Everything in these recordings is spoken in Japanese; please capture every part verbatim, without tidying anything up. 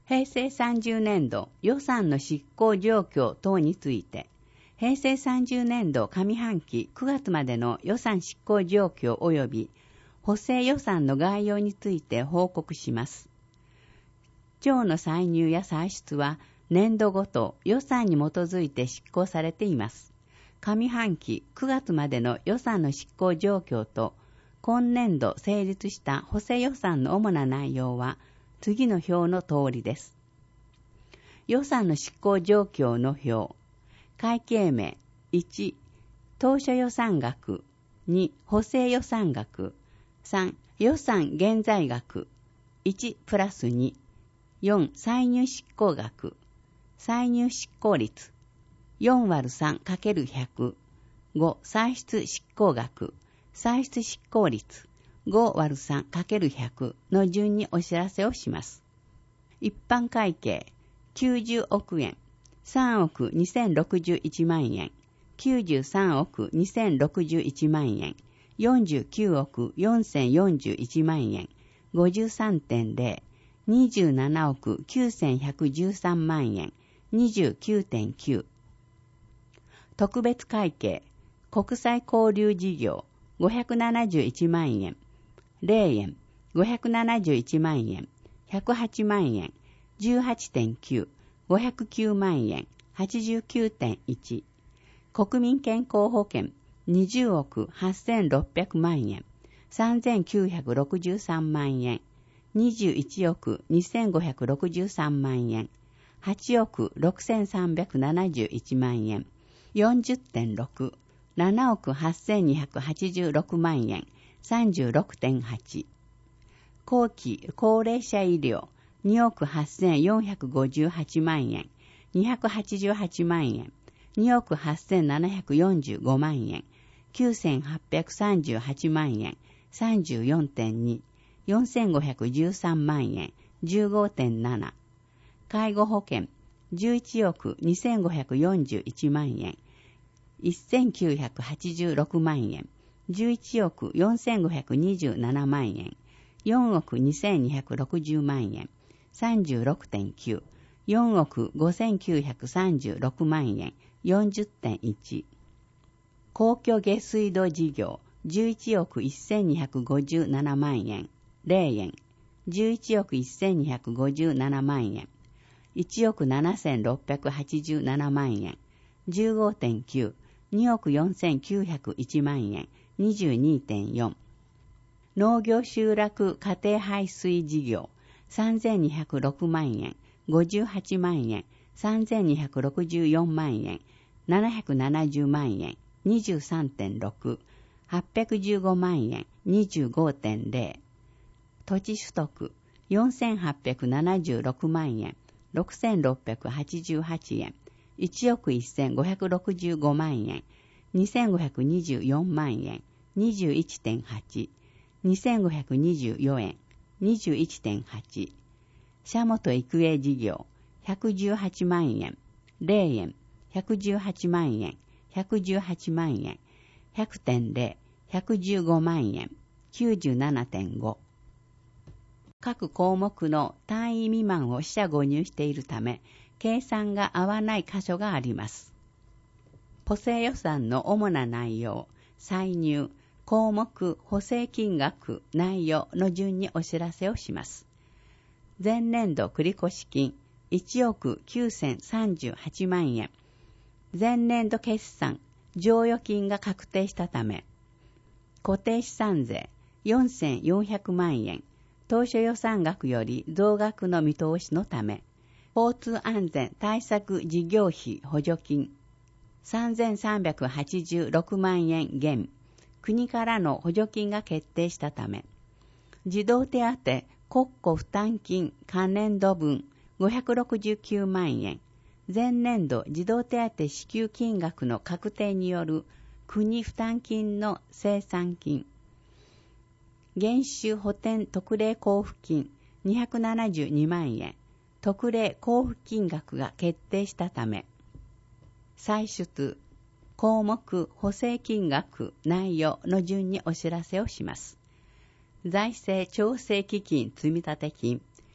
平成さんじゅうねんど予算の執行状況等について、平成さんじゅうねんど上半期くがつまでの予算執行状況及び補正予算の概要について報告します。庁の歳入や歳出は年度ごと予算に基づいて執行されています。上半期くがつまでの予算の執行状況と今年度成立した補正予算の主な内容は次の表の通りです。予算の執行状況の表。会計名いち、当初予算額に、補正予算額さん、予算現在額いちプラスに、よん、歳入執行額歳入執行率よん割るさんかけるひゃく、ご、歳出執行額歳出執行率ご割るさんかけるひゃくの順にお知らせをします。一般会計きゅうじゅうおくえん、さんおくにせんろくじゅういちまんえん、きゅうじゅうさんおくにせんろくじゅういちまんえん、よんじゅうきゅうおくよんせんよんじゅういちまんえん、ごじゅうさんてんゼロ、にじゅうななおくきゅうせんひゃくじゅうさんまんえん、にじゅうきゅうてんきゅう。特別会計国際交流事業ごひゃくななじゅういちまんえん、ゼロえん、ごひゃくななじゅういちまんえん、ひゃくはちまんえん、じゅうはちてんきゅう、ごひゃくきゅうまんえん、はちじゅうきゅうてんいち。国民健康保険にじゅうおくはっせんろっぴゃくまんえん、さんぜんきゅうひゃくろくじゅうさんまんえん、にじゅういちおくにせんごひゃくろくじゅうさんまんえん、はちおくろくせんさんびゃくななじゅういちまんえん、よんじゅってんろく、ななおくはっせんにひゃくはちじゅうろくまんえん、さんじゅうろくてんはち。後期高齢者医療におくはっせんよんひゃくごじゅうはちまんえん、にひゃくはちじゅうはちまんえん、におくはっせんななひゃくよんじゅうごまんえん、きゅうせんはっぴゃくさんじゅうはちまんえん、さんじゅうよんてんに、よんせんごひゃくじゅうさんまんえん、じゅうごてんなな。介護保険じゅういちおくにせんごひゃくよんじゅういちまんえん、せんきゅうひゃくはちじゅうろくまんえん、じゅういちおくよんせんごひゃくにじゅうななまんえん、よんおくにせんにひゃくろくじゅうまんえん、さんじゅうろくてんきゅう、よんおくごせんきゅうひゃくさんじゅうろくまんえん、よんじゅってんいち。公共下水道事業じゅういちおくせんにひゃくごじゅうななまんえん、ゼロえん、じゅういちおくせんにひゃくごじゅうななまんえん、いちおくななせんろっぴゃくはちじゅうななまんえん、じゅうごてんきゅう、におくよんせんきゅうひゃくいちまんえん、にじゅうにてんよん。農業集落家庭排水事業さんぜんにひゃくろくまんえん、ごじゅうはちまんえん、さんぜんにひゃくろくじゅうよんまんえん、ななひゃくななじゅうまんえん、にじゅうさんてんろく、はっぴゃくじゅうごまんえん、にじゅうごてんゼロ。土地取得よんせんはっぴゃくななじゅうろくまんえん、ろくせんろっぴゃくはちじゅうはちえん、いちおくせんごひゃくろくじゅうごまんえん、にせんごひゃくにじゅうよんまんえん、にじゅういちてんはち、にせんごひゃくにじゅうよえん、にじゅういちてんはち。社元育英事業ひゃくじゅうはちまんえん、ゼロえん、ひゃくじゅうはちまんえん、ひゃくじゅうはちまんえん、ひゃくてんゼロ、ひゃくじゅうごまんえん、きゅうじゅうななてんご。各項目の単位未満を四捨五入しているため、計算が合わない箇所があります。補正予算の主な内容、歳入、項目、補正金額、内容の順にお知らせをします。前年度繰越金いちおくきゅうせんさんじゅうはちまんえん。前年度決算、剰余金が確定したため、固定資産税よんせんよんひゃくまんえん、当初予算額より増額の見通しのため、交通安全対策事業費補助金さんぜんさんびゃくはちじゅうろくまんえん減、国からの補助金が決定したため、児童手当国庫負担金関連度分ごひゃくろくじゅうきゅうまんえん、前年度児童手当支給金額の確定による国負担金の精算金、減収補填特例交付金にひゃくななじゅうにまんえん、特例交付金額が決定したため、歳出、項目、補正金額、内容の順にお知らせをします。財政調整基金積立金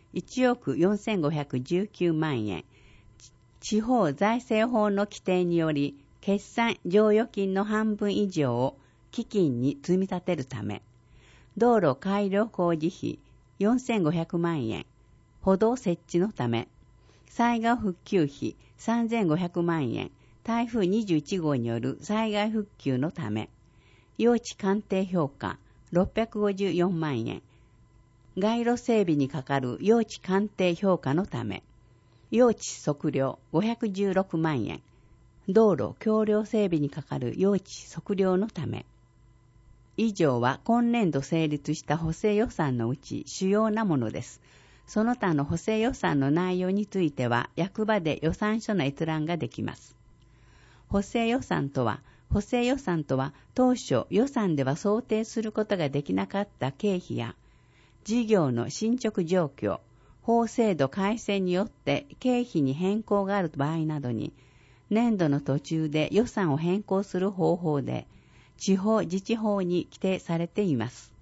いちおくよんせんごひゃくじゅうきゅうまんえん、地方財政法の規定により決算剰余金の半分以上を基金に積み立てるため、道路改良工事費よんせんごひゃくまんえん、歩道設置のため、災害復旧費さんぜんごひゃくまんえん、台風にじゅういちごうによる災害復旧のため、用地鑑定評価ろっぴゃくごじゅうよんまんえん、街路整備にかかる用地鑑定評価のため、用地測量ごひゃくじゅうろくまんえん、道路橋梁整備にかかる用地測量のため。以上は今年度成立した補正予算のうち主要なものです。その他の補正予算の内容については役場で予算書の閲覧ができます。補正予算とは、補正予算とは当初予算では想定することができなかった経費や事業の進捗状況、法制度改正によって経費に変更がある場合などに、年度の途中で予算を変更する方法で、地方自治法に規定されています。